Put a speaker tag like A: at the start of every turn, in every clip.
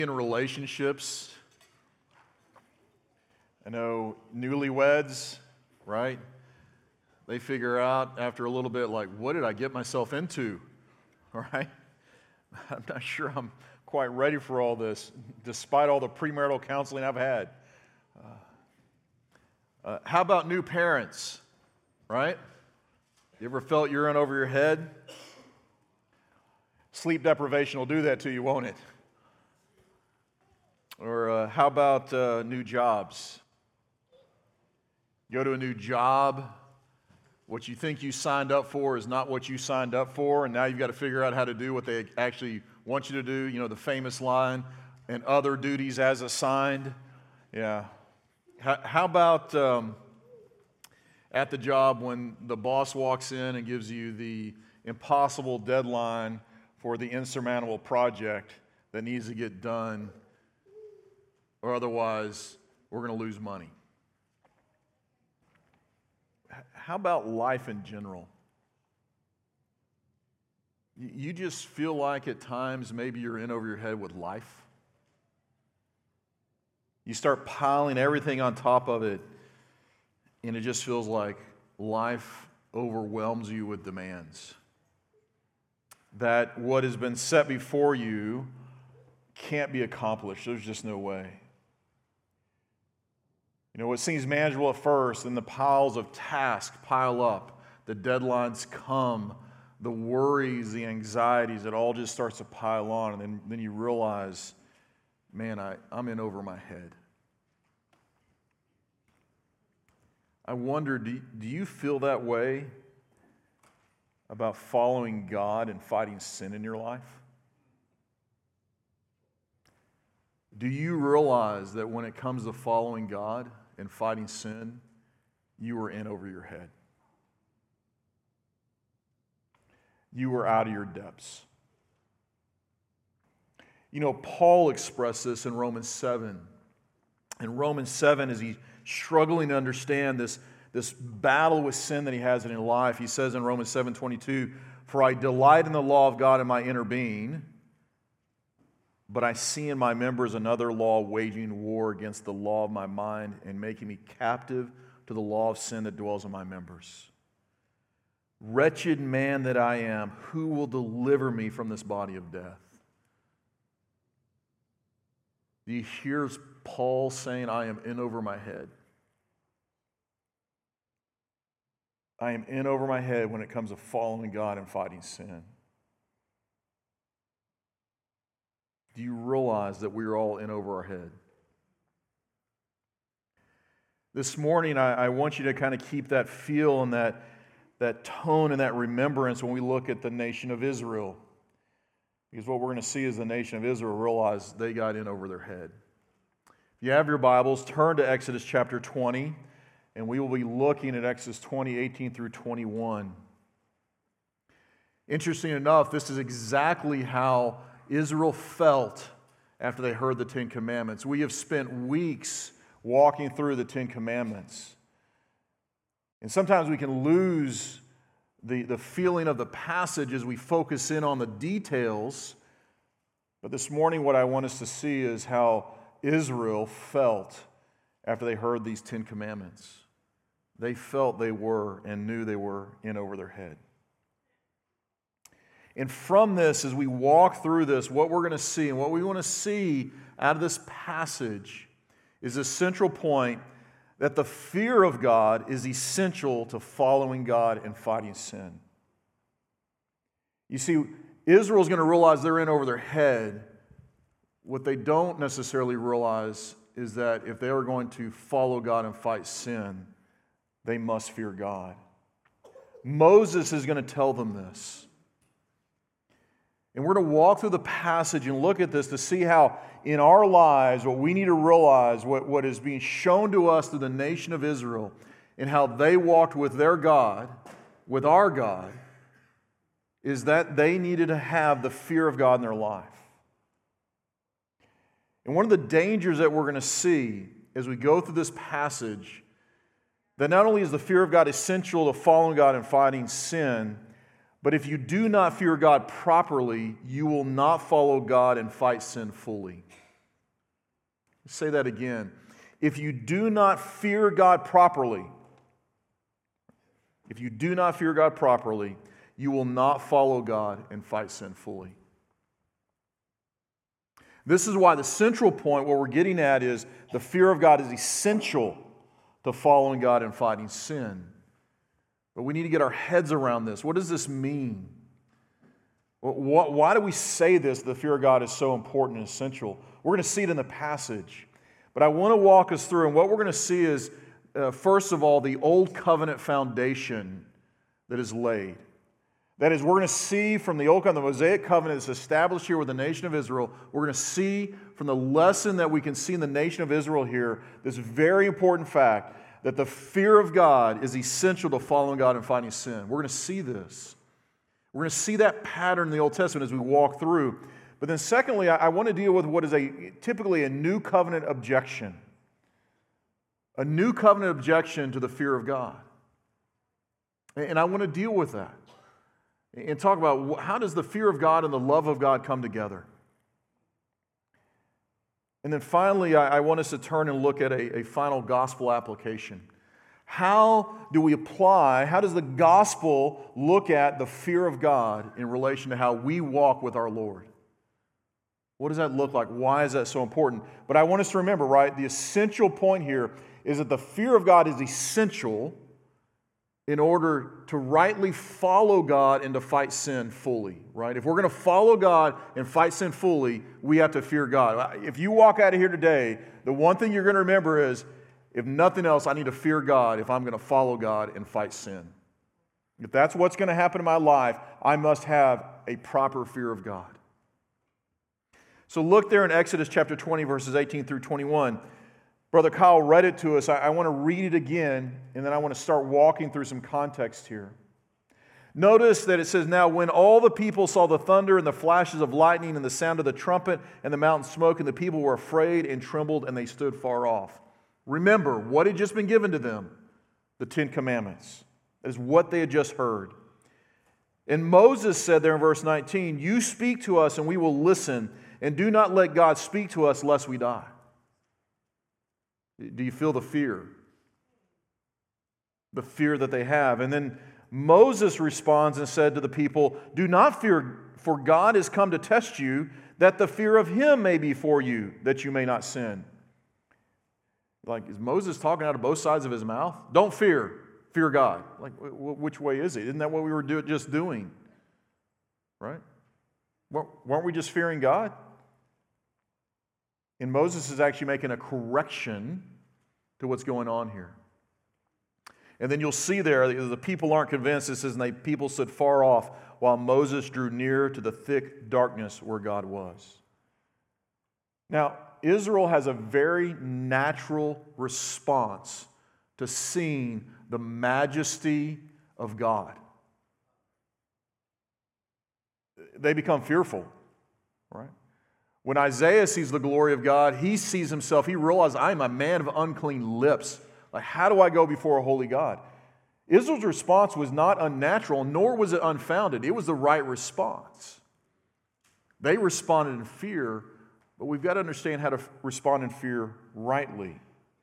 A: In relationships, I know newlyweds, right? They figure out after a little bit, like, what did I get myself into, all right? I'm not sure I'm quite ready for all this, despite all the premarital counseling I've had. How about new parents, right? You ever felt you're in over your head? Sleep deprivation will do that to you, won't it? Or how about new jobs? Go to a new job. What you think you signed up for is not what you signed up for, and now you've got to figure out how to do what they actually want you to do. You know, the famous line, and other duties as assigned. Yeah. How about at the job when the boss walks in and gives you the impossible deadline for the insurmountable project that needs to get done, or otherwise we're going to lose money? How about life in general? You just feel like at times maybe you're in over your head with life. You start piling everything on top of it, and it just feels like life overwhelms you with demands. That what has been set before you can't be accomplished. There's just no way. You know, what seems manageable at first, then the piles of tasks pile up, the deadlines come, the worries, the anxieties, it all just starts to pile on, and then you realize, man, I'm in over my head. I wonder, do you feel that way about following God and fighting sin in your life? Do you realize that when it comes to following God and fighting sin, you are in over your head? You are out of your depths. You know, Paul expressed this in Romans 7. In Romans 7, as he's struggling to understand this battle with sin that he has in his life, he says in Romans 7:22, "For I delight in the law of God in my inner being, but I see in my members another law waging war against the law of my mind and making me captive to the law of sin that dwells in my members. Wretched man that I am, who will deliver me from this body of death?" Do you hear Paul saying, I am in over my head? I am in over my head when it comes to following God and fighting sin. Do you realize that we are all in over our head? This morning, I want you to kind of keep that feel and that tone and that remembrance when we look at the nation of Israel. Because what we're going to see is the nation of Israel realize they got in over their head. If you have your Bibles, turn to Exodus chapter 20, and we will be looking at Exodus 20, 18 through 21. Interesting enough, this is exactly how Israel felt after they heard the Ten Commandments. We have spent weeks walking through the Ten Commandments. And sometimes we can lose the feeling of the passage as we focus in on the details. But this morning what I want us to see is how Israel felt after they heard these 10 commandments. They felt they were and knew they were in over their head. And from this, as we walk through this, what we're going to see and what we want to see out of this passage is the central point that the fear of God is essential to following God and fighting sin. You see, Israel's going to realize they're in over their head. What they don't necessarily realize is that if they are going to follow God and fight sin, they must fear God. Moses is going to tell them this. And we're going to walk through the passage and look at this to see how in our lives, what we need to realize, what is being shown to us through the nation of Israel, and how they walked with their God, with our God, is that they needed to have the fear of God in their life. And one of the dangers that we're going to see as we go through this passage, that not only is the fear of God essential to following God and fighting sin, but if you do not fear God properly, you will not follow God and fight sin fully. Let's say that again. If you do not fear God properly, you will not follow God and fight sin fully. This is why the central point, what we're getting at, is the fear of God is essential to following God and fighting sin. But we need to get our heads around this. What does this mean? Why do we say this, the fear of God is so important and essential? We're going to see it in the passage. But I want to walk us through, and what we're going to see is, first of all, the Old Covenant foundation that is laid. That is, we're going to see from the Old Covenant, the Mosaic Covenant that's established here with the nation of Israel, we're going to see from the lesson that we can see in the nation of Israel here, this very important fact that the fear of God is essential to following God and fighting sin. We're going to see this. We're going to see that pattern in the Old Testament as we walk through. But then secondly, I want to deal with what is typically a new covenant objection. A new covenant objection to the fear of God. And I want to deal with that. And talk about how does the fear of God and the love of God come together. And then finally, I want us to turn and look at a final gospel application. How do we apply, how does the gospel look at the fear of God in relation to how we walk with our Lord? What does that look like? Why is that so important? But I want us to remember, right, the essential point here is that the fear of God is essential in order to rightly follow God and to fight sin fully, right? If we're going to follow God and fight sin fully, we have to fear God. If you walk out of here today, the one thing you're going to remember is, if nothing else, I need to fear God if I'm going to follow God and fight sin. If that's what's going to happen in my life, I must have a proper fear of God. So look there in Exodus chapter 20, verses 18 through 21. Brother Kyle read it to us. I want to read it again, and then I want to start walking through some context here. Notice that it says, "Now when all the people saw the thunder and the flashes of lightning and the sound of the trumpet and the mountain smoke, and the people were afraid and trembled, and they stood far off." Remember, what had just been given to them? The 10 Commandments. That is what they had just heard. And Moses said there in verse 19, "You speak to us and we will listen, and do not let God speak to us lest we die." Do you feel the fear? The fear that they have. And then Moses responds and said to the people, "Do not fear, for God has come to test you, that the fear of Him may be for you, that you may not sin." Like, is Moses talking out of both sides of his mouth? Don't fear. Fear God. Like, which way is it? Isn't that what we were just doing? Right? Weren't we just fearing God? And Moses is actually making a correction to what's going on here. And then you'll see there, the people aren't convinced. It says, "And the people stood far off while Moses drew near to the thick darkness where God was." Now, Israel has a very natural response to seeing the majesty of God. They become fearful, right? When Isaiah sees the glory of God, he sees himself, he realizes, "I am a man of unclean lips." Like, how do I go before a holy God? Israel's response was not unnatural, nor was it unfounded. It was the right response. They responded in fear, but we've got to understand how to respond in fear rightly.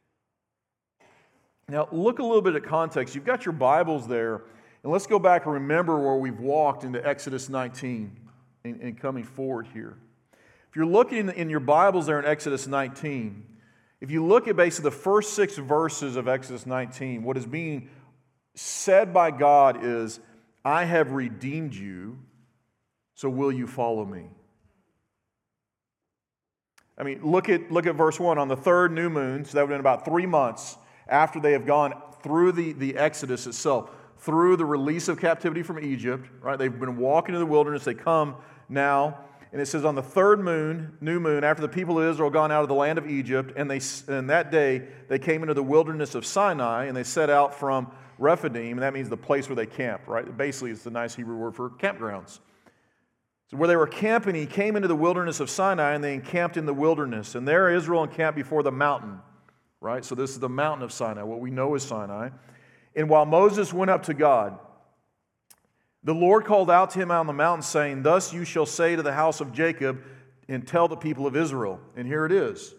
A: Now, look a little bit at context. You've got your Bibles there, and let's go back and remember where we've walked into Exodus 19 and coming forward here. If you're looking in your Bibles there in Exodus 19, if you look at basically the first 6 verses of Exodus 19, what is being said by God is, "I have redeemed you, so will you follow me?" I mean, look at verse 1. "On the 3rd new moon," so that would have been about 3 months after they have gone through the Exodus itself, through the release of captivity from Egypt, right? They've been walking in the wilderness. They come now, and it says, "On the 3rd new moon, after the people of Israel gone out of the land of Egypt, and that day they came into the wilderness of Sinai, and they set out from Rephidim," and that means the place where they camp, right? Basically, it's the nice Hebrew word for campgrounds. So where they were camping, he came into the wilderness of Sinai, and they encamped in the wilderness. And there Israel encamped before the mountain, right? So this is the mountain of Sinai, what we know as Sinai. "And while Moses went up to God, the Lord called out to him on the mountain, saying, 'Thus you shall say to the house of Jacob, and tell the people of Israel,'" and here it is,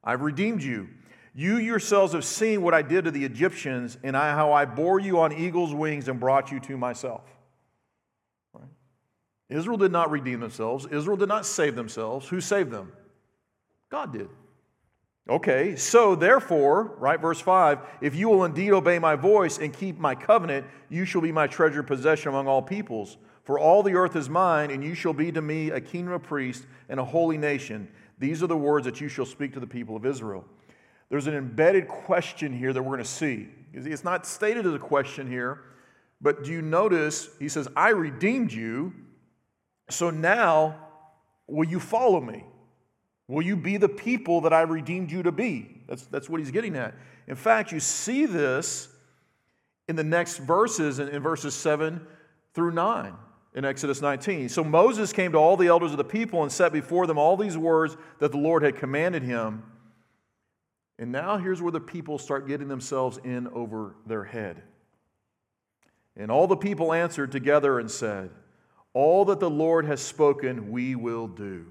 A: I've redeemed you. You yourselves have seen what I did to the Egyptians and how I bore you on eagle's wings and brought you to myself. Right? Israel did not redeem themselves. Israel did not save themselves. Who saved them? God did. Okay, so therefore, right, verse 5, if you will indeed obey my voice and keep my covenant, you shall be my treasured possession among all peoples. For all the earth is mine, and you shall be to me a kingdom of priests and a holy nation. These are the words that you shall speak to the people of Israel. There's an embedded question here that we're going to see. It's not stated as a question here, but do you notice, he says, I redeemed you, so now will you follow me? Will you be the people that I redeemed you to be? That's what he's getting at. In fact, you see this in the next verses, in verses 7 through 9 in Exodus 19. So Moses came to all the elders of the people and set before them all these words that the Lord had commanded him. And now here's where the people start getting themselves in over their head. And all the people answered together and said, all that the Lord has spoken, we will do.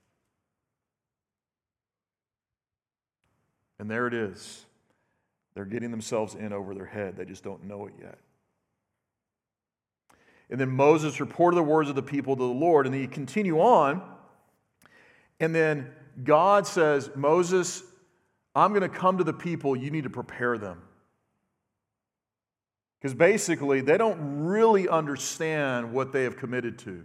A: And there it is. They're getting themselves in over their head. They just don't know it yet. And then Moses reported the words of the people to the Lord. And then you continue on. And then God says, Moses, I'm going to come to the people. You need to prepare them. Because basically, they don't really understand what they have committed to.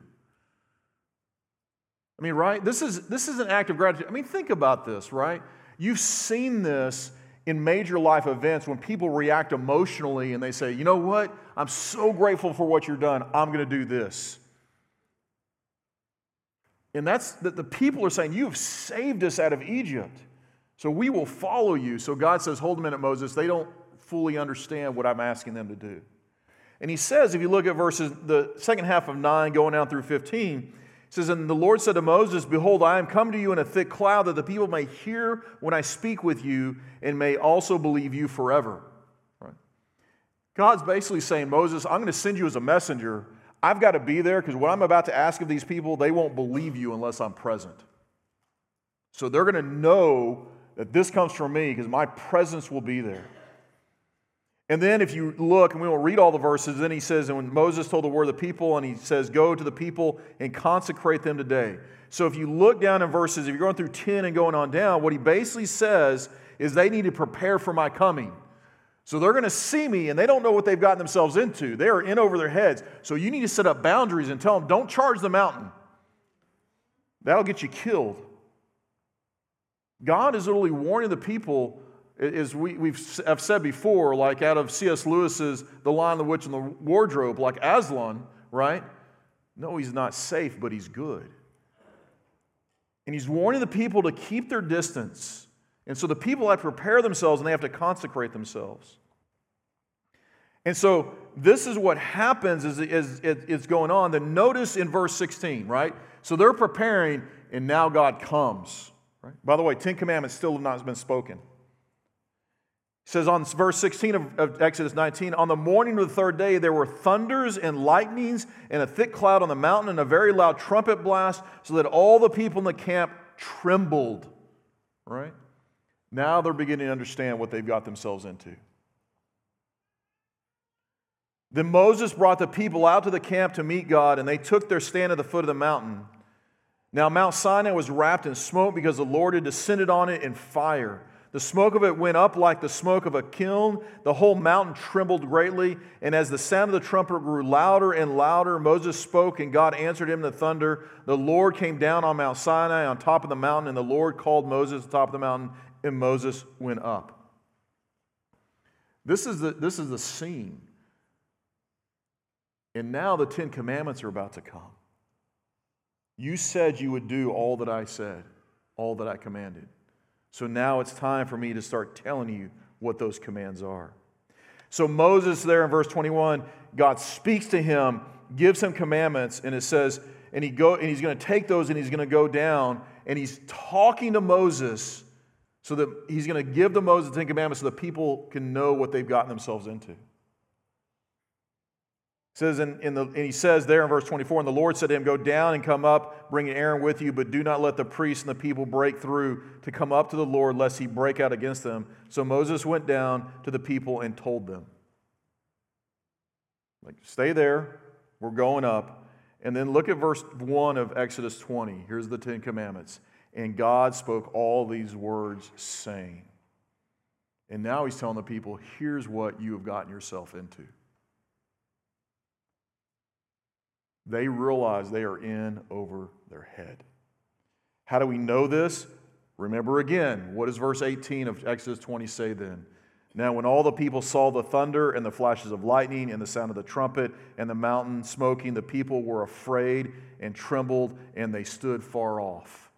A: I mean, right? This is an act of gratitude. I mean, think about this, right? You've seen this in major life events when people react emotionally and they say, you know what? I'm so grateful for what you've done. I'm going to do this. And that's the people are saying, you have saved us out of Egypt. So we will follow you. So God says, hold a minute, Moses. They don't fully understand what I'm asking them to do. And he says, if you look at the second half of 9 going down through 15, it says, and the Lord said to Moses, behold, I am come to you in a thick cloud that the people may hear when I speak with you and may also believe you forever. Right? God's basically saying, Moses, I'm going to send you as a messenger. I've got to be there because what I'm about to ask of these people, they won't believe you unless I'm present. So they're going to know that this comes from me because my presence will be there. And then if you look, and we won't read all the verses, then he says, and when Moses told the word of the people, and he says, go to the people and consecrate them today. So if you look down in verses, if you're going through 10 and going on down, what he basically says is they need to prepare for my coming. So they're going to see me, and they don't know what they've gotten themselves into. They are in over their heads. So you need to set up boundaries and tell them, don't charge the mountain. That'll get you killed. God is literally warning the people, as I've said before, like out of C.S. Lewis's The Lion, the Witch, and the Wardrobe, like Aslan, right? No, he's not safe, but he's good. And he's warning the people to keep their distance. And so the people have to prepare themselves and they have to consecrate themselves. And so this is what happens as it's going on. Then notice in verse 16, right? So they're preparing, and now God comes. Right? By the way, 10 Commandments still have not been spoken. It says on verse 16 of Exodus 19, on the morning of the third day, there were thunders and lightnings and a thick cloud on the mountain and a very loud trumpet blast, so that all the people in the camp trembled. Right? Now they're beginning to understand what they've got themselves into. Then Moses brought the people out to the camp to meet God, and they took their stand at the foot of the mountain. Now Mount Sinai was wrapped in smoke because the Lord had descended on it in fire. The smoke of it went up like the smoke of a kiln. The whole mountain trembled greatly. And as the sound of the trumpet grew louder and louder, Moses spoke, and God answered him in the thunder. The Lord came down on Mount Sinai on top of the mountain, and the Lord called Moses at the top of the mountain, and Moses went up. This is the scene. And now the 10 Commandments are about to come. You said you would do all that I said, all that I commanded. So now it's time for me to start telling you what those commands are. So Moses there in verse 21, God speaks to him, gives him commandments, and it says, and he's going to take those and he's going to go down, and he's talking to Moses so that he's going to give to Moses the 10 Commandments so that people can know what they've gotten themselves into. It says and he says there in verse 24, and the Lord said to him, go down and come up, bringing Aaron with you, but do not let the priests and the people break through to come up to the Lord, lest he break out against them. So Moses went down to the people and told them. Like, stay there, we're going up. And then look at verse 1 of Exodus 20. Here's the Ten Commandments. And God spoke all these words, saying. And now he's telling the people, here's what you have gotten yourself into. They realize they are in over their head. How do we know this? Remember again, what does verse 18 of Exodus 20 say then? Now when all the people saw the thunder and the flashes of lightning and the sound of the trumpet and the mountain smoking, the people were afraid and trembled, and they stood far off.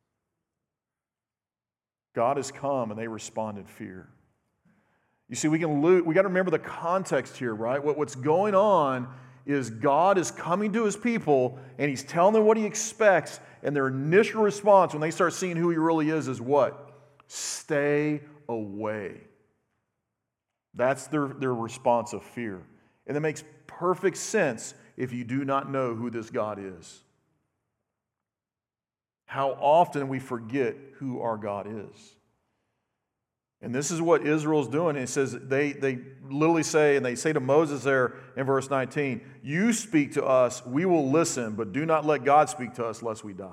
A: God has come, and they respond in fear. You see, we got to remember the context here, right? What's going on is God is coming to his people, and he's telling them what he expects, and their initial response when they start seeing who he really is what? Stay away. That's their response of fear. And that makes perfect sense if you do not know who this God is. How often we forget who our God is. And this is what Israel's doing. It says they literally say, and they say to Moses there in verse 19, you speak to us, we will listen, but do not let God speak to us lest we die.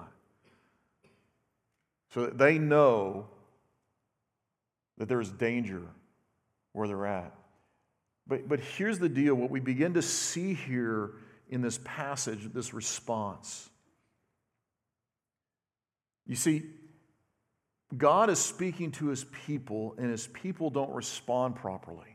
A: So that they know that there's danger where they're at. But here's the deal. What we begin to see here in this passage, this response. You see, God is speaking to his people, and his people don't respond properly.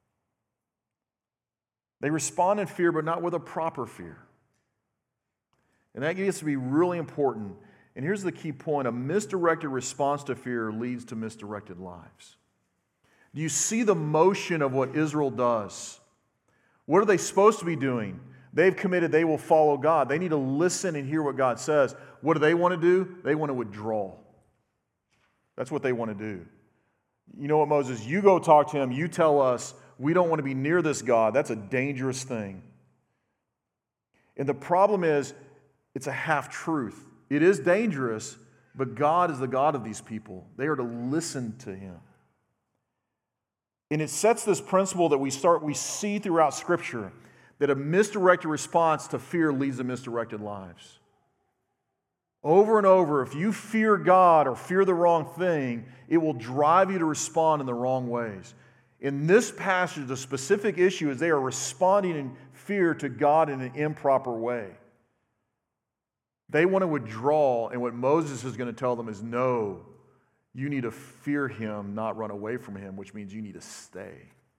A: They respond in fear, but not with a proper fear. And that gets to be really important. And here's the key point. A misdirected response to fear leads to misdirected lives. Do you see the motion of what Israel does? What are they supposed to be doing? They've committed they will follow God. They need to listen and hear what God says. What do they want to do? They want to withdraw. That's what they want to do. You know what, Moses? You go talk to him. You tell us we don't want to be near this God. That's a dangerous thing. And the problem is, it's a half-truth. It is dangerous, but God is the God of these people. They are to listen to him. And it sets this principle that we see throughout Scripture, that a misdirected response to fear leads to misdirected lives. Over and over, if you fear God or fear the wrong thing, it will drive you to respond in the wrong ways. In this passage, the specific issue is they are responding in fear to God in an improper way. They want to withdraw, and what Moses is going to tell them is, no, you need to fear him, not run away from him, which means you need to stay.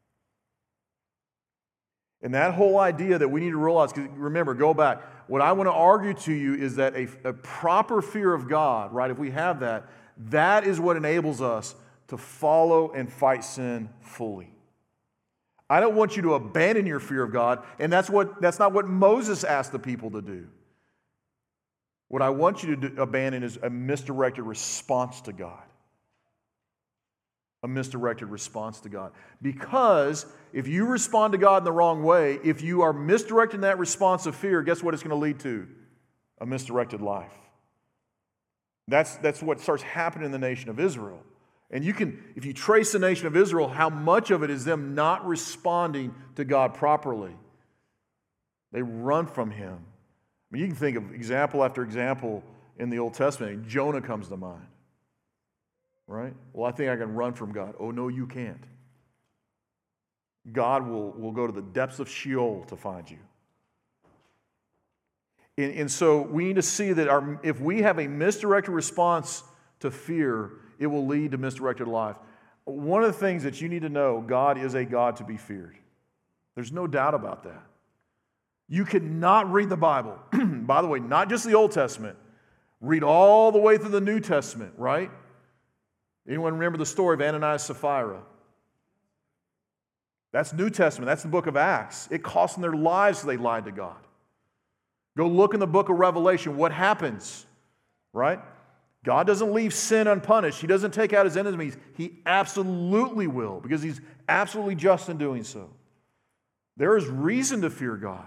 A: And that whole idea that we need to realize, because remember, go back, what I want to argue to you is that a proper fear of God, right, if we have that, that is what enables us to follow and fight sin fully. I don't want you to abandon your fear of God, and that's not what Moses asked the people to do. What I want you to abandon is a misdirected response to God. A misdirected response to God. Because if you respond to God in the wrong way, if you are misdirecting that response of fear, guess what it's going to lead to? A misdirected life. That's what starts happening in the nation of Israel. And you can, if you trace the nation of Israel, how much of it is them not responding to God properly. They run from him. I mean, you can think of example after example in the Old Testament. Jonah comes to mind. Right? Well, I think I can run from God. Oh, no, you can't. God will go to the depths of Sheol to find you. And so we need to see that if we have a misdirected response to fear, it will lead to misdirected life. One of the things that you need to know, God is a God to be feared. There's no doubt about that. You cannot read the Bible. By the way, not just the Old Testament. Read all the way through the New Testament, right? Anyone remember the story of Ananias and Sapphira? That's New Testament. That's the book of Acts. It cost them their lives so they lied to God. Go look in the book of Revelation. What happens? Right? God doesn't leave sin unpunished. He doesn't take out his enemies. He absolutely will, because he's absolutely just in doing so. There is reason to fear God,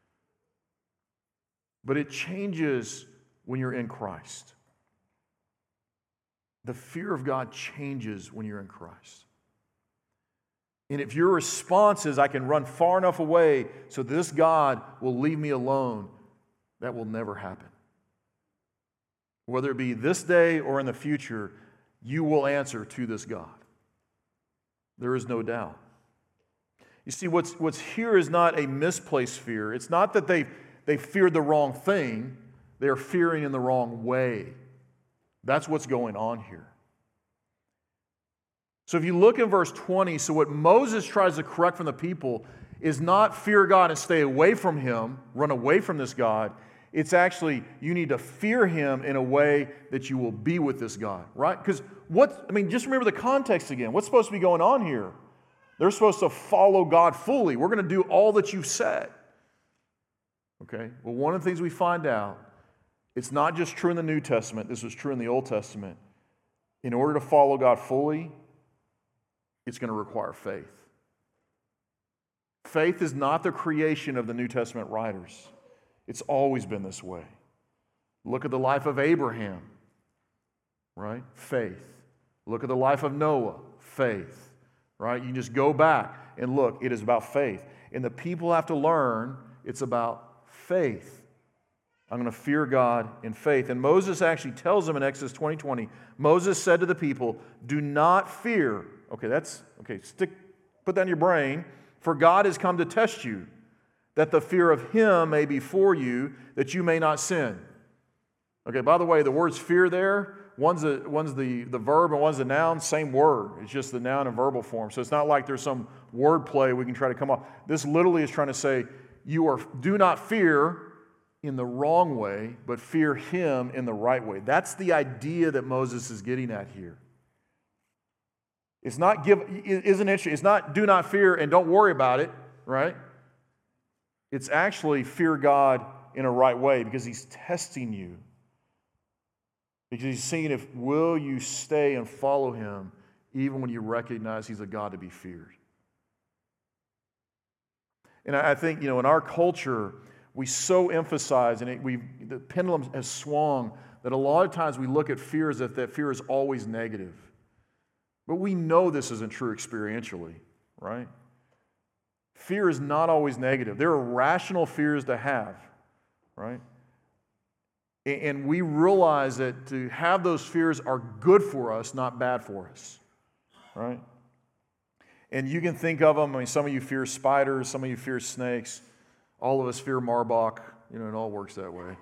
A: but it changes when you're in Christ. The fear of God changes when you're in Christ. And if your response is, I can run far enough away so this God will leave me alone, that will never happen. Whether it be this day or in the future, you will answer to this God. There is no doubt. You see, what's here is not a misplaced fear. It's not that they feared the wrong thing. They're fearing in the wrong way. That's what's going on here. So if you look in verse 20, so what Moses tries to correct from the people is not fear God and stay away from Him, run away from this God. It's actually, you need to fear Him in a way that you will be with this God, right? Because just remember the context again. What's supposed to be going on here? They're supposed to follow God fully. We're going to do all that you've said. Okay? Well, one of the things we find out, it's not just true in the New Testament, this was true in the Old Testament. In order to follow God fully, it's going to require faith. Faith is not the creation of the New Testament writers. It's always been this way. Look at the life of Abraham, right? Faith. Look at the life of Noah, faith, right? You just go back and look, it is about faith. And the people have to learn it's about faith. I'm going to fear God in faith. And Moses actually tells them in Exodus 20:20, Moses said to the people, do not fear. Put that in your brain. For God has come to test you, that the fear of Him may be for you, that you may not sin. Okay, by the way, the words fear there, one's the verb and one's the noun, same word. It's just the noun in verbal form. So it's not like there's some word play we can try to come up. This literally is trying to say, do not fear in the wrong way, but fear Him in the right way. That's the idea that Moses is getting at here. It's not do not fear and don't worry about it, right? It's actually fear God in a right way because He's testing you. Because He's seeing will you stay and follow Him even when you recognize He's a God to be feared. And I think, in our culture, we so emphasize, and the pendulum has swung, that a lot of times we look at fear as if that fear is always negative. But we know this isn't true experientially, right? Fear is not always negative. There are rational fears to have, right? And we realize that to have those fears are good for us, not bad for us, right? And you can think of them, some of you fear spiders, some of you fear snakes. All of us fear Marbach. It all works that way.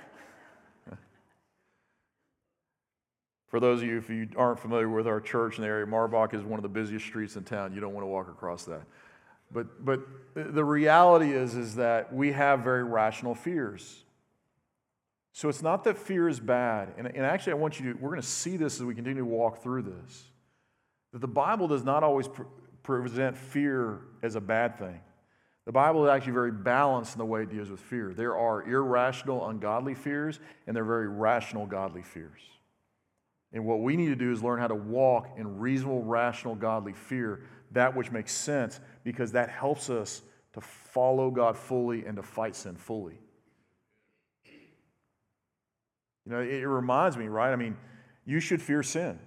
A: For those of you, if you aren't familiar with our church in the area, Marbach is one of the busiest streets in town. You don't want to walk across that. But the reality is that we have very rational fears. So it's not that fear is bad. And actually, we're going to see this as we continue to walk through this. That the Bible does not always present fear as a bad thing. The Bible is actually very balanced in the way it deals with fear. There are irrational, ungodly fears, and there are very rational, godly fears. And what we need to do is learn how to walk in reasonable, rational, godly fear, that which makes sense, because that helps us to follow God fully and to fight sin fully. It reminds me, right? You should fear sin.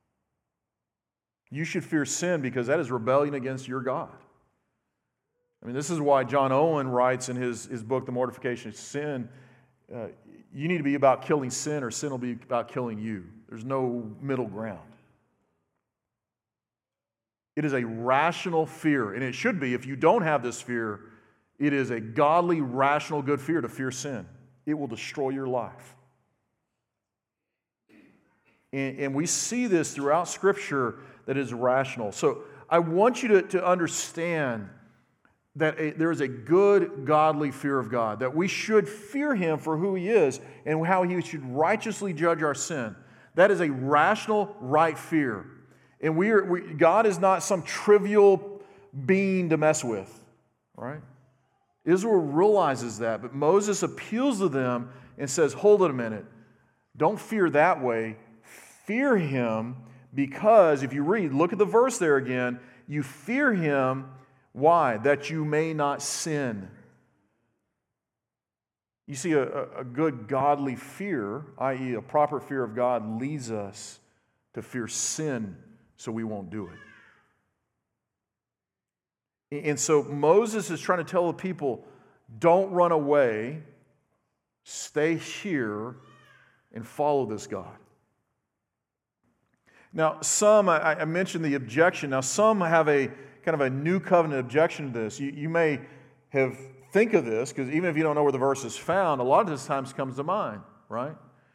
A: You should fear sin because that is rebellion against your God. This is why John Owen writes in his book, The Mortification of Sin, you need to be about killing sin or sin will be about killing you. There's no middle ground. It is a rational fear, and it should be. If you don't have this fear, it is a godly, rational, good fear to fear sin. It will destroy your life. And we see this throughout Scripture that is rational. So I want you to understand that there is a good, godly fear of God, that we should fear Him for who He is and how He should righteously judge our sin. That is a rational, right fear. And God is not some trivial being to mess with, right? Israel realizes that, but Moses appeals to them and says, hold it a minute. Don't fear that way. Fear Him because, if you read, look at the verse there again, you fear Him Why? That you may not sin. You see, a good godly fear, i.e. a proper fear of God, leads us to fear sin so we won't do it. And so Moses is trying to tell the people, don't run away, stay here, and follow this God. Now, some, I mentioned the objection. Now, some have a kind of a new covenant objection to this. You may have think of this, because even if you don't know where the verse is found, a lot of this times comes to mind, right?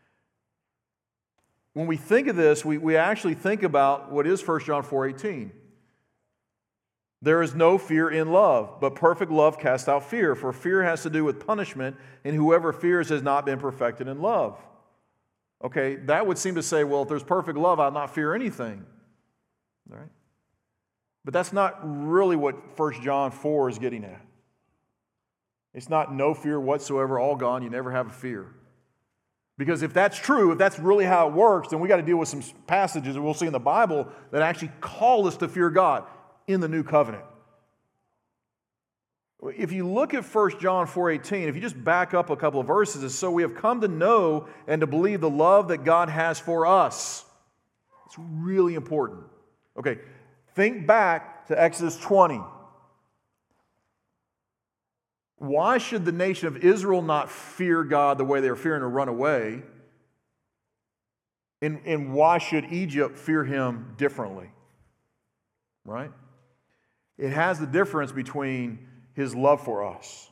A: When we think of this, we actually think about what is 1 John 4:18. There is no fear in love, but perfect love casts out fear, for fear has to do with punishment, and whoever fears has not been perfected in love. Okay, that would seem to say, well, if there's perfect love, I'll not fear anything. All right? But that's not really what 1 John 4 is getting at. It's not no fear whatsoever, all gone, you never have a fear. Because if that's true, if that's really how it works, then we got to deal with some passages that we'll see in the Bible that actually call us to fear God in the new covenant. If you look at 1 John 4:18, if you just back up a couple of verses, it's so we have come to know and to believe the love that God has for us. It's really important. Okay, think back to Exodus 20. Why should the nation of Israel not fear God the way they were fearing to run away? And why should Egypt fear him differently? Right? It has the difference between his love for us.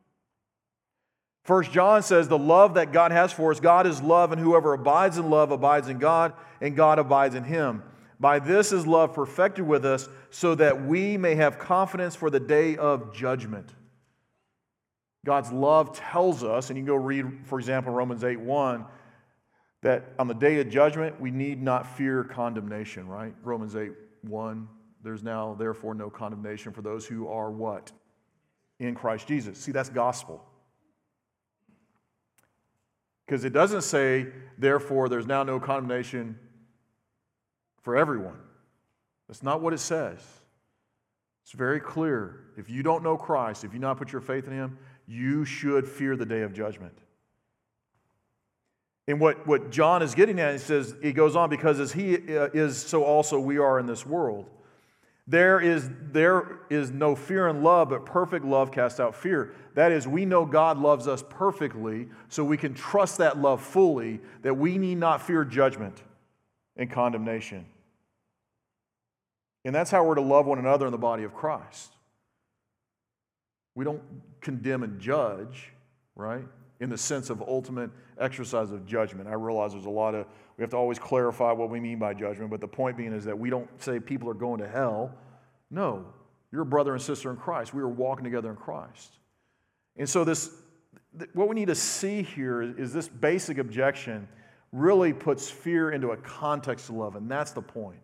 A: 1 John says the love that God has for us, God is love, and whoever abides in love abides in God, and God abides in him. By this is love perfected with us, so that we may have confidence for the day of judgment. God's love tells us, and you can go read, for example, Romans 8:1, that on the day of judgment, we need not fear condemnation, right? Romans 8:1, there's now therefore no condemnation for those who are what? In Christ Jesus. See, that's gospel. Because it doesn't say, therefore, there's now no condemnation for everyone. That's not what it says. It's very clear. If you don't know Christ, if you not put your faith in him, you should fear the day of judgment. And what John is getting at, he goes on, because as he is, so also we are in this world. There is no fear in love, but perfect love casts out fear. That is, we know God loves us perfectly, so we can trust that love fully, that we need not fear judgment and condemnation. And that's how we're to love one another in the body of Christ. We don't condemn and judge, right? In the sense of ultimate exercise of judgment. I realize we have to always clarify what we mean by judgment, but the point being is that we don't say people are going to hell. No, you're a brother and sister in Christ. We are walking together in Christ. And so what we need to see here is this basic objection really puts fear into a context of love, and that's the point.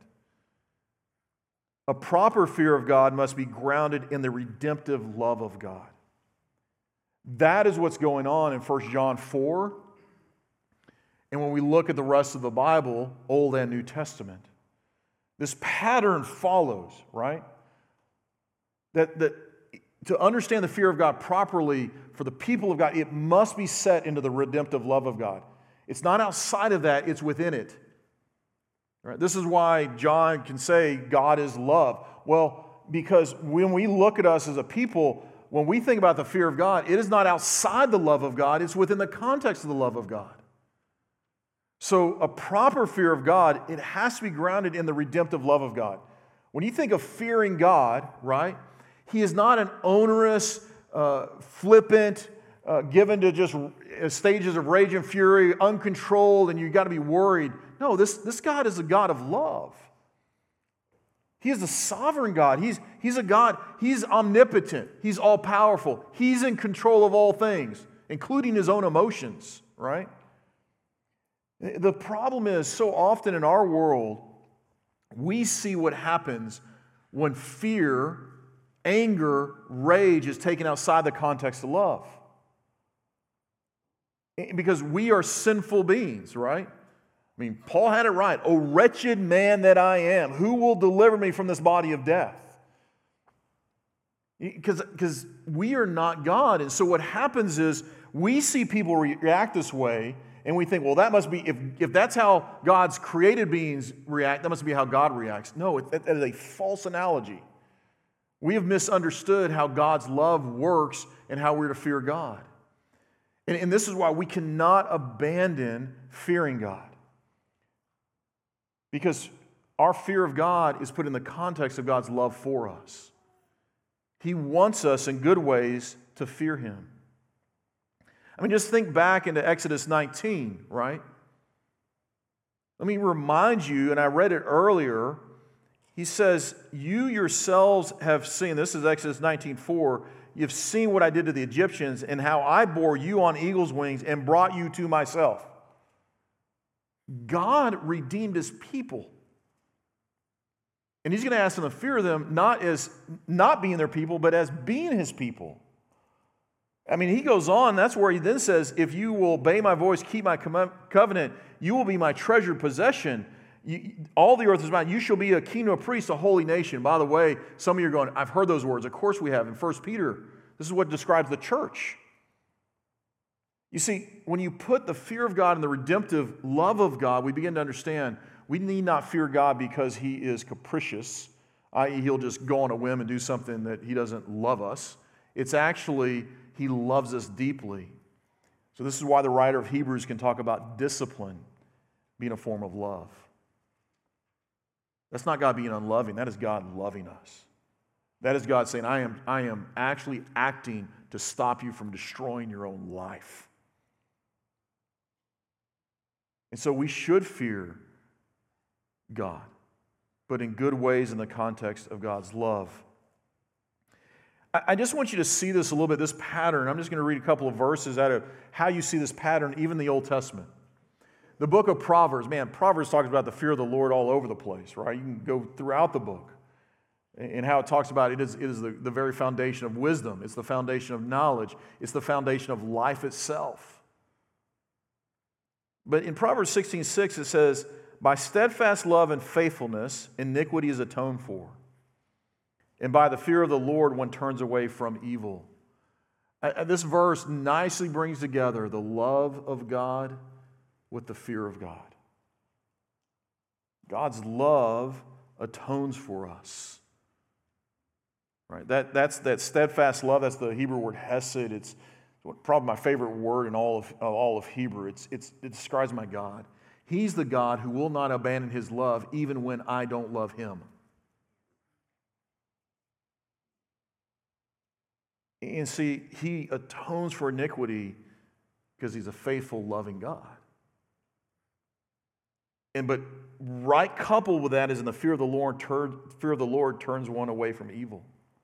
A: A proper fear of God must be grounded in the redemptive love of God. That is what's going on in 1 John 4. And when we look at the rest of the Bible, Old and New Testament, this pattern follows, right? That to understand the fear of God properly for the people of God, it must be set into the redemptive love of God. It's not outside of that, it's within it. Right? This is why John can say God is love. Well, because when we look at us as a people, when we think about the fear of God, it is not outside the love of God, it's within the context of the love of God. So a proper fear of God, it has to be grounded in the redemptive love of God. When you think of fearing God, right, he is not an onerous, flippant, given to just stages of rage and fury, uncontrolled, and you've got to be worried. No, this God is a God of love. He is a sovereign God. He's a God, he's omnipotent. He's all-powerful. He's in control of all things, including his own emotions, right? The problem is, so often in our world, we see what happens when fear, anger, rage is taken outside the context of love. Because we are sinful beings, right? I mean, Paul had it right. "O wretched man that I am, who will deliver me from this body of death?" Because we are not God. And so what happens is we see people react this way, and we think, well, that must be, if that's how God's created beings react, that must be how God reacts. No, that is a false analogy. We have misunderstood how God's love works and how we're to fear God. And this is why we cannot abandon fearing God. Because our fear of God is put in the context of God's love for us. He wants us in good ways to fear Him. I mean, just think back into Exodus 19, right? Let me remind you, and I read it earlier, he says, you yourselves have seen, this is Exodus 19:4, you've seen what I did to the Egyptians and how I bore you on eagle's wings and brought you to myself. God redeemed His people. And He's going to ask them to fear them, not as not being their people, but as being His people. I mean, He goes on, that's where He then says, if you will obey my voice, keep my covenant, you will be my treasured possession. All the earth is mine. You shall be a kingdom of priests, a holy nation. By the way, some of you are going, I've heard those words. Of course we have in 1 Peter. This is what describes the church. You see, when you put the fear of God and the redemptive love of God, we begin to understand we need not fear God because He is capricious, i.e. He'll just go on a whim and do something that He doesn't love us. It's actually He loves us deeply. So this is why the writer of Hebrews can talk about discipline being a form of love. That's not God being unloving. That is God loving us. That is God saying, I am actually acting to stop you from destroying your own life. And so we should fear God, but in good ways in the context of God's love. I just want you to see this a little bit, this pattern. I'm just going to read a couple of verses out of how you see this pattern, even in the Old Testament. The book of Proverbs, man, Proverbs talks about the fear of the Lord all over the place, right? You can go throughout the book and how it talks about it is the very foundation of wisdom. It's the foundation of knowledge. It's the foundation of life itself. But in Proverbs 16:6, it says, by steadfast love and faithfulness, iniquity is atoned for. And by the fear of the Lord, one turns away from evil. This verse nicely brings together the love of God with the fear of God. God's love atones for us. Right? That's that steadfast love. That's the Hebrew word hesed. It's probably my favorite word in all of Hebrew. It describes my God. He's the God who will not abandon His love even when I don't love Him. And see, He atones for iniquity because He's a faithful, loving God. But right coupled with that is in the fear of the Lord turns one away from evil.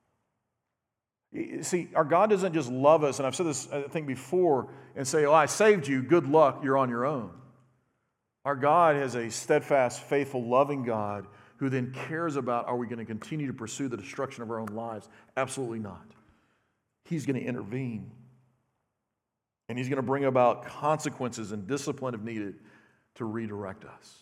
A: See, our God doesn't just love us, and I've said this, I think, before, and say, oh, I saved you, good luck, you're on your own. Our God is a steadfast, faithful, loving God who then cares about, are we going to continue to pursue the destruction of our own lives? Absolutely not. He's going to intervene. And He's going to bring about consequences and discipline if needed to redirect us.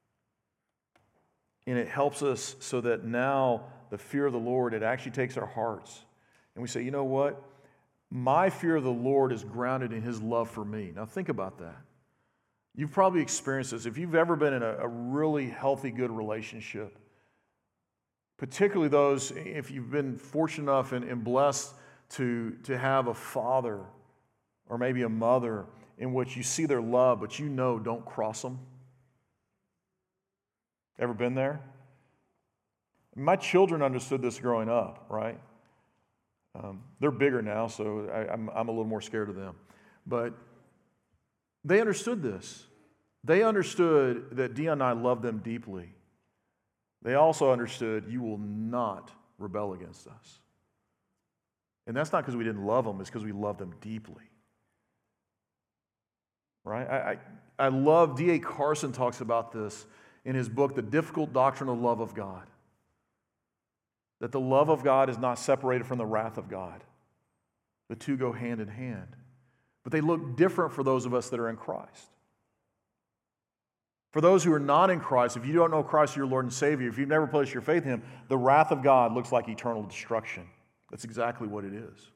A: And it helps us so that now the fear of the Lord, it actually takes our hearts. And we say, you know what? My fear of the Lord is grounded in His love for me. Now think about that. You've probably experienced this. If you've ever been in a really healthy, good relationship, particularly those, if you've been fortunate enough and blessed to have a father or maybe a mother in which you see their love, but you know don't cross them. Ever been there? My children understood this growing up, right? They're bigger now, so I'm a little more scared of them. But they understood this. They understood that Dion and I love them deeply. They also understood you will not rebel against us. And that's not because we didn't love them, it's because we love them deeply. Right? I love, D.A. Carson talks about this in his book, The Difficult Doctrine of Love of God. That the love of God is not separated from the wrath of God. The two go hand in hand. But they look different for those of us that are in Christ. For those who are not in Christ, if you don't know Christ as your Lord and Savior, if you've never placed your faith in Him, the wrath of God looks like eternal destruction. That's exactly what it is.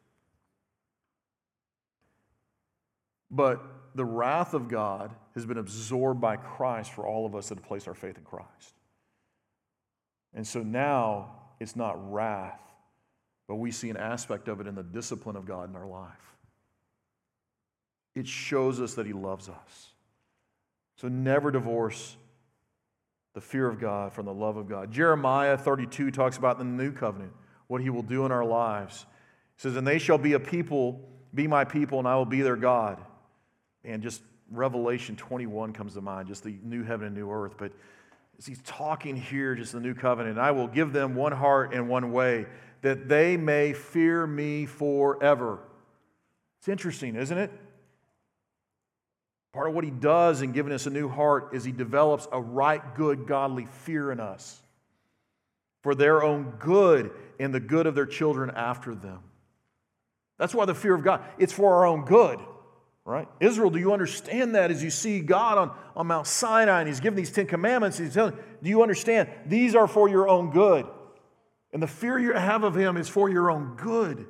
A: But the wrath of God has been absorbed by Christ for all of us that have placed our faith in Christ. And so now it's not wrath, but we see an aspect of it in the discipline of God in our life. It shows us that He loves us. So never divorce the fear of God from the love of God. Jeremiah 32 talks about the new covenant, what He will do in our lives. He says, and they shall be a people, be my people, and I will be their God. And just Revelation 21 comes to mind, just the new heaven and new earth. But as he's talking here, just the new covenant, I will give them one heart and one way, that they may fear me forever. It's interesting, isn't it? Part of what He does in giving us a new heart is He develops a right, good, godly fear in us for their own good and the good of their children after them. That's why the fear of God, it's for our own good, right? Israel, do you understand that as you see God on Mount Sinai and He's giving these 10 commandments? He's telling, do you understand? These are for your own good. And the fear you have of Him is for your own good.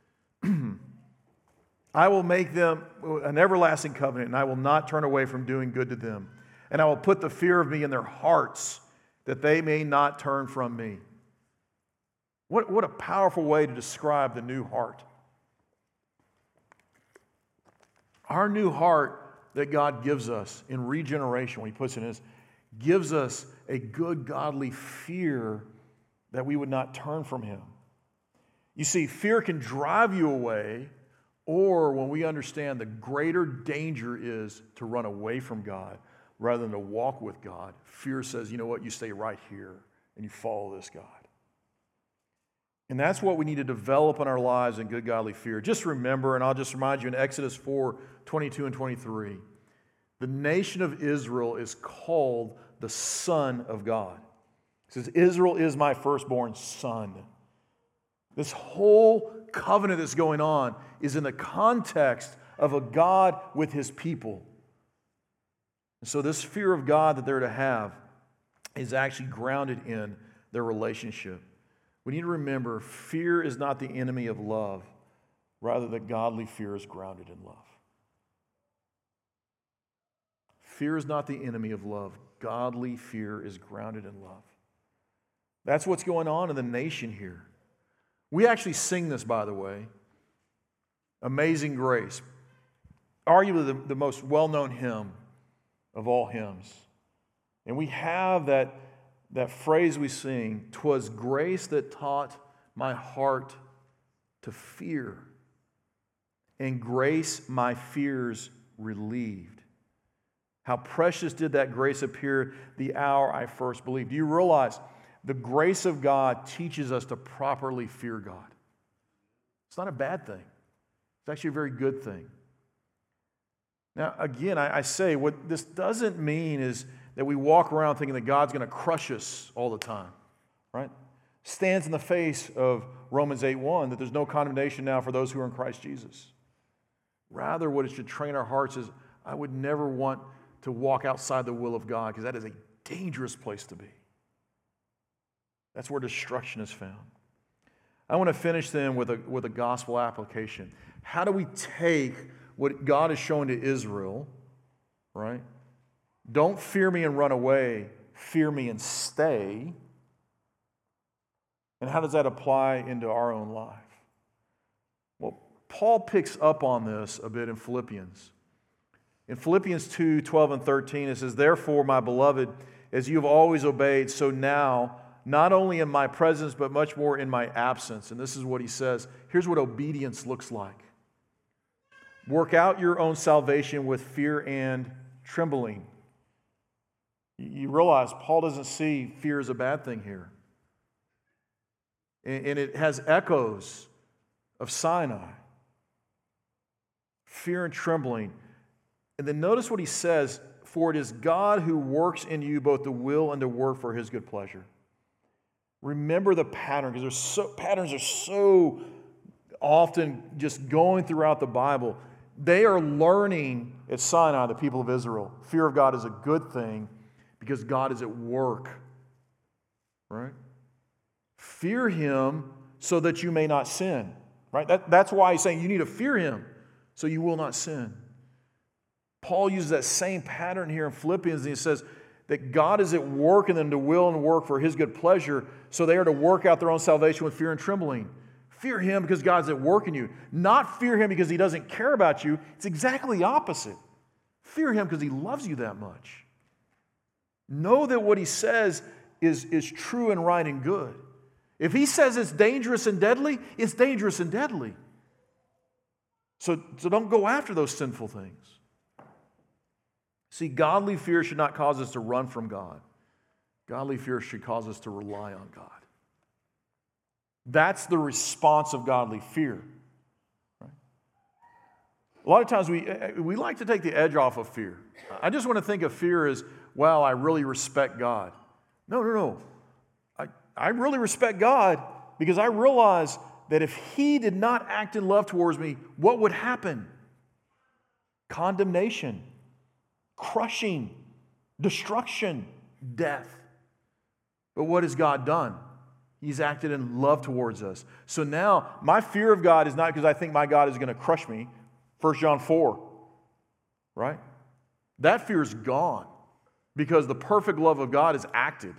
A: I will make them an everlasting covenant, and I will not turn away from doing good to them. And I will put the fear of me in their hearts, that they may not turn from me. What a powerful way to describe the new heart. Our new heart that God gives us in regeneration, when He puts it in us, gives us a good, godly fear that we would not turn from Him. You see, fear can drive you away, or when we understand the greater danger is to run away from God rather than to walk with God, fear says, you know what, you stay right here and you follow this God. And that's what we need to develop in our lives in good godly fear. Just remember, and I'll just remind you in Exodus 4, 22 and 23, the nation of Israel is called the Son of God. It says, Israel is my firstborn son. This whole covenant that's going on is in the context of a God with His people. And so this fear of God that they're to have is actually grounded in their relationship. We need to remember, fear is not the enemy of love. Rather, that godly fear is grounded in love. Fear is not the enemy of love. Godly fear is grounded in love. That's what's going on in the nation here. We actually sing this, by the way. Amazing Grace. Arguably the most well-known hymn of all hymns. And we have that phrase we sing, 'twas grace that taught my heart to fear, and grace my fears relieved. How precious did that grace appear the hour I first believed. Do you realize the grace of God teaches us to properly fear God? It's not a bad thing. It's actually a very good thing. Now, again, I say what this doesn't mean is that we walk around thinking that God's going to crush us all the time, right? Stands in the face of Romans 8:1 that there's no condemnation now for those who are in Christ Jesus. Rather, what it should train our hearts is, I would never want to walk outside the will of God, because that is a dangerous place to be. That's where destruction is found. I want to finish then with a gospel application. How do we take what God is showing to Israel, right? Don't fear me and run away, fear me and stay. And how does that apply into our own life? Well, Paul picks up on this a bit in Philippians. In Philippians 2, 12 and 13, it says, therefore, my beloved, as you have always obeyed, so now, not only in my presence, but much more in my absence. And this is what he says. Here's what obedience looks like. Work out your own salvation with fear and trembling. You realize Paul doesn't see fear as a bad thing here. And it has echoes of Sinai. Fear and trembling. And then notice what he says, for it is God who works in you both to will and to work for His good pleasure. Remember the pattern, because patterns are so often just going throughout the Bible. They are learning at Sinai, the people of Israel, fear of God is a good thing because God is at work. Right? Fear Him so that you may not sin. Right? That's why he's saying you need to fear him so you will not sin. Paul uses that same pattern here in Philippians, and he says that God is at work in them to will and work for his good pleasure, so they are to work out their own salvation with fear and trembling. Fear him because God's at work in you. Not fear him because he doesn't care about you. It's exactly the opposite. Fear him because he loves you that much. Know that what he says is true and right and good. If he says it's dangerous and deadly, it's dangerous and deadly. So don't go after those sinful things. See, godly fear should not cause us to run from God. Godly fear should cause us to rely on God. That's the response of godly fear. Right? A lot of times we like to take the edge off of fear. I just want to think of fear as, well, I really respect God. No. I really respect God because I realize that if he did not act in love towards me, what would happen? Condemnation, crushing, destruction, death. But what has God done? He's acted in love towards us. So now, my fear of God is not because I think my God is going to crush me. 1 John 4, right? That fear is gone because the perfect love of God is acted.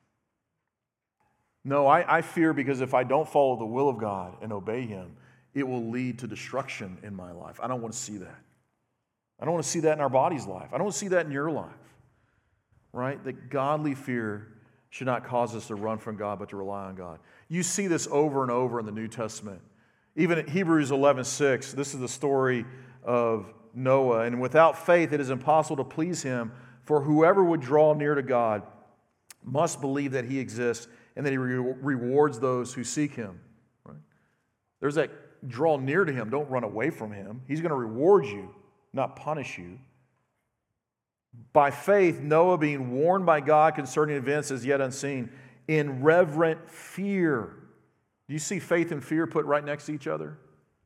A: No, I fear because if I don't follow the will of God and obey him, it will lead to destruction in my life. I don't want to see that. I don't want to see that in our body's life. I don't want to see that in your life, right? That godly fear should not cause us to run from God, but to rely on God. You see this over and over in the New Testament. Even in Hebrews 11:6, this is the story of Noah. And without faith, it is impossible to please him, for whoever would draw near to God must believe that he exists and that he rewards those who seek him. Right? There's that draw near to him. Don't run away from him. He's going to reward you, not punish you. By faith, Noah, being warned by God concerning events as yet unseen, in reverent fear. Do you see faith and fear put right next to each other?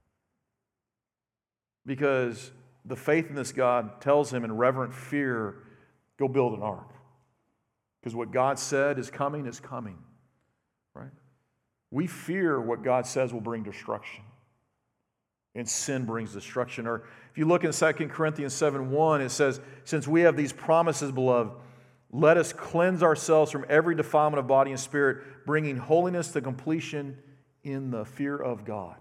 A: Because the faith in this God tells him in reverent fear, go build an ark. Because what God said is coming is coming. Right? We fear what God says will bring destruction. And sin brings destruction. Or if you look in 2 Corinthians 7:1, it says, since we have these promises, beloved, let us cleanse ourselves from every defilement of body and spirit, bringing holiness to completion in the fear of God.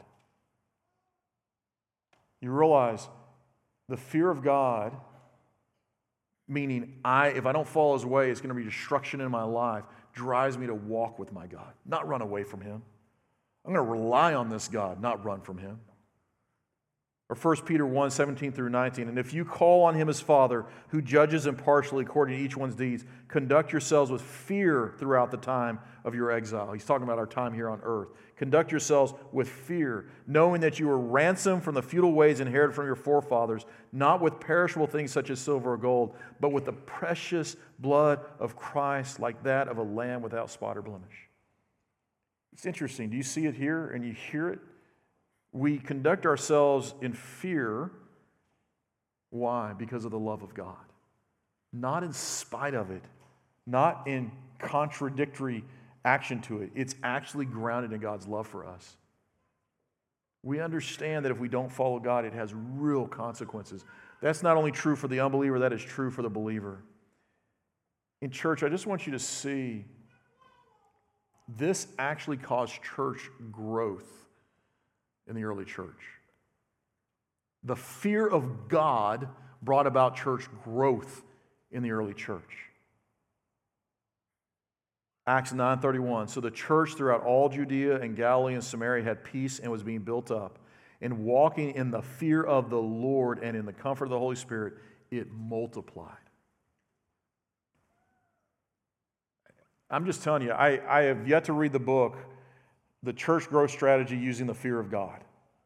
A: You realize the fear of God, meaning if I don't follow his way, it's going to be destruction in my life, drives me to walk with my God, not run away from him. I'm going to rely on this God, not run from him. Or 1 Peter 1:17 through 19, and if you call on him as Father, who judges impartially according to each one's deeds, conduct yourselves with fear throughout the time of your exile. He's talking about our time here on earth. Conduct yourselves with fear, knowing that you were ransomed from the futile ways inherited from your forefathers, not with perishable things such as silver or gold, but with the precious blood of Christ, like that of a lamb without spot or blemish. It's interesting. Do you see it here and you hear it? We conduct ourselves in fear. Why? Because of the love of God. Not in spite of it. Not in contradictory action to it. It's actually grounded in God's love for us. We understand that if we don't follow God, it has real consequences. That's not only true for the unbeliever, that is true for the believer. In church, I just want you to see this actually caused church growth in the early church. The fear of God brought about church growth in the early church. Acts 9:31. So the church throughout all Judea and Galilee and Samaria had peace and was being built up. And walking in the fear of the Lord and in the comfort of the Holy Spirit, it multiplied. I'm just telling you, I have yet to read the book, The Church Growth Strategy Using the Fear of God.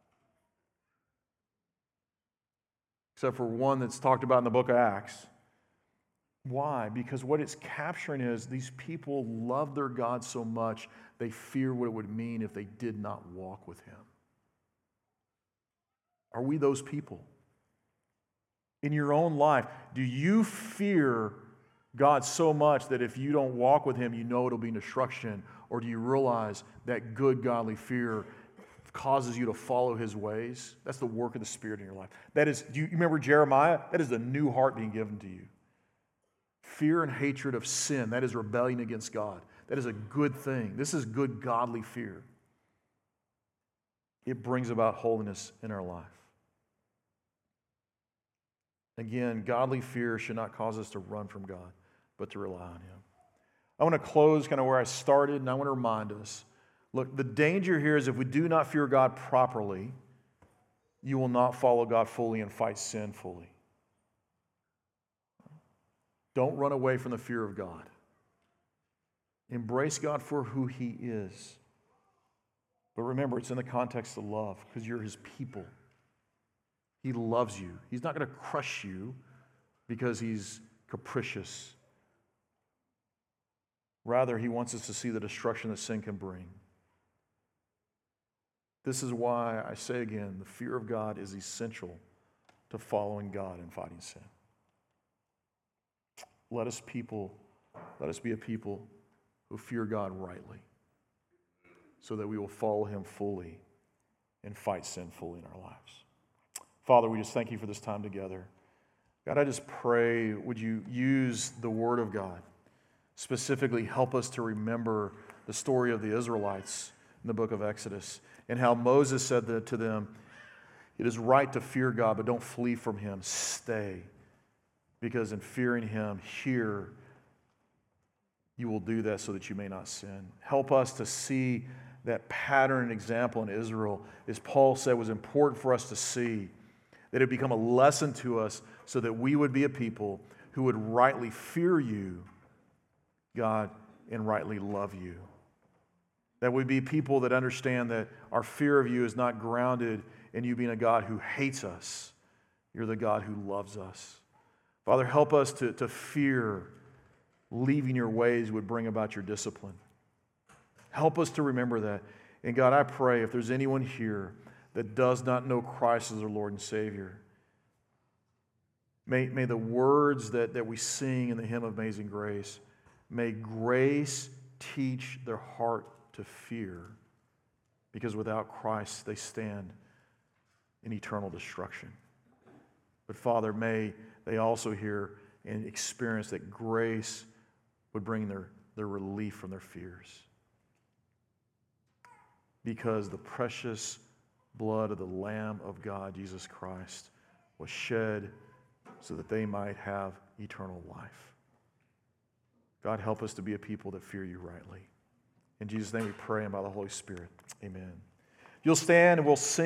A: Except for one that's talked about in the book of Acts. Why? Because what it's capturing is these people love their God so much, they fear what it would mean if they did not walk with him. Are we those people? In your own life, do you fear God so much that if you don't walk with him, you know it'll be destruction? Or do you realize that good, godly fear causes you to follow his ways? That's the work of the Spirit in your life. That is, do you remember Jeremiah? That is the new heart being given to you. Fear and hatred of sin, that is rebellion against God. That is a good thing. This is good, godly fear. It brings about holiness in our life. Again, godly fear should not cause us to run from God, but to rely on him. I want to close kind of where I started, and I want to remind us, look, the danger here is if we do not fear God properly, you will not follow God fully and fight sin fully. Don't run away from the fear of God. Embrace God for who he is. But remember, it's in the context of love, because you're his people. He loves you. He's not going to crush you because he's capricious. Rather, he wants us to see the destruction that sin can bring. This is why I say again, the fear of God is essential to following God and fighting sin. Let us be a people who fear God rightly, so that we will follow him fully and fight sin fully in our lives. Father, we just thank you for this time together. God, I just pray, would you use the Word of God? Specifically, help us to remember the story of the Israelites in the book of Exodus, and how Moses said to them, it is right to fear God, but don't flee from him. Stay. Because in fearing him here, you will do that so that you may not sin. Help us to see that pattern and example in Israel, as Paul said, was important for us to see, that it become a lesson to us so that we would be a people who would rightly fear you, God, and rightly love you. That we be people that understand that our fear of you is not grounded in you being a God who hates us. You're the God who loves us. Father, help us to fear leaving your ways would bring about your discipline. Help us to remember that. And God, I pray if there's anyone here that does not know Christ as their Lord and Savior, may the words that we sing in the hymn of Amazing Grace, may grace teach their heart to fear, because without Christ they stand in eternal destruction. But Father, may they also hear and experience that grace would bring their relief from their fears. Because the precious blood of the Lamb of God, Jesus Christ, was shed so that they might have eternal life. God, help us to be a people that fear you rightly. In Jesus' name we pray, and by the Holy Spirit, amen. You'll stand and we'll sing.